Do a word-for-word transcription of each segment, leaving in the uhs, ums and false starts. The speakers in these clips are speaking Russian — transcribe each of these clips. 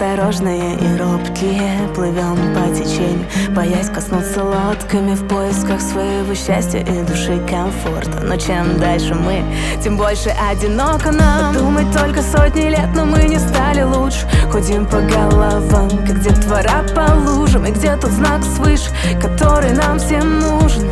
осторожные и робкие, плывем по течению, боясь коснуться лодками в поисках своего счастья и души комфорта. Но чем дальше мы, тем больше одиноко нам. Думать только сотни лет, но мы не стали лучше. Ходим по головам, как детвора по лужам. И где тот знак свыше, который нам всем нужен?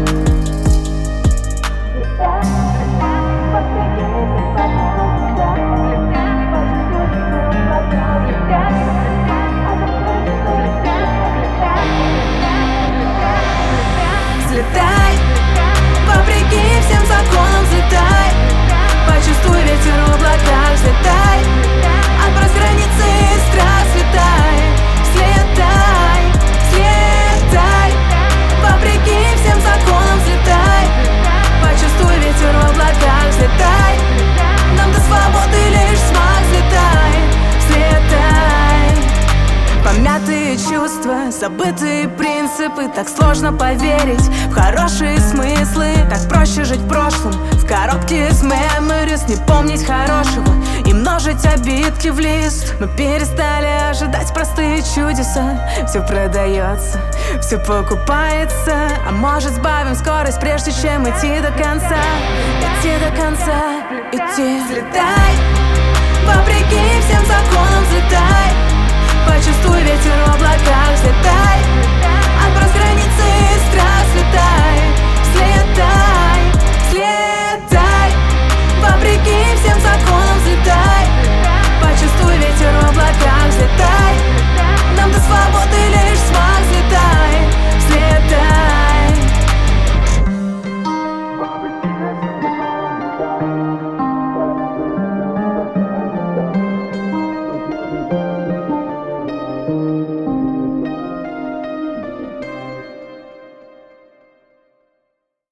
Взлетай, вопреки всем законам взлетай. Почувствуй ветер в облаках, взлетай. Отбрось границы и страх, взлетай. Взлетай, взлетай. Вопреки всем законам взлетай. Почувствуй ветер в облаках, взлетай. Нам до свободы лишь смог, взлетай. Взлетай. Помятые чувства, забытые принципы. Так сложно поверить в хорошие смыслы. Так проще жить в прошлом, в коробке из memories. Не помнить хорошего и множить обидки в лист. Мы перестали ожидать простые чудеса. Все продается, все покупается. А может сбавим скорость, прежде чем идти до конца. Идти до конца, идти. Взлетай, вопреки всем законам взлетай.